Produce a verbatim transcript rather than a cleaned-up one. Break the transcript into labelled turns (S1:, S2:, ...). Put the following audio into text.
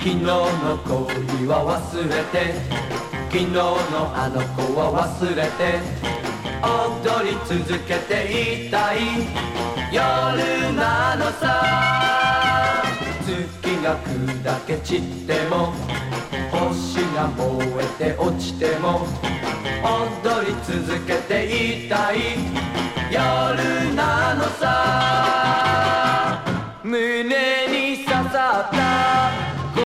S1: 昨日の恋は忘れて、昨日のあの子は忘れて、踊り続けていたい夜なのさ。月が砕け散っても、星が燃えて落ちても、踊り続けていたい夜なのさ。胸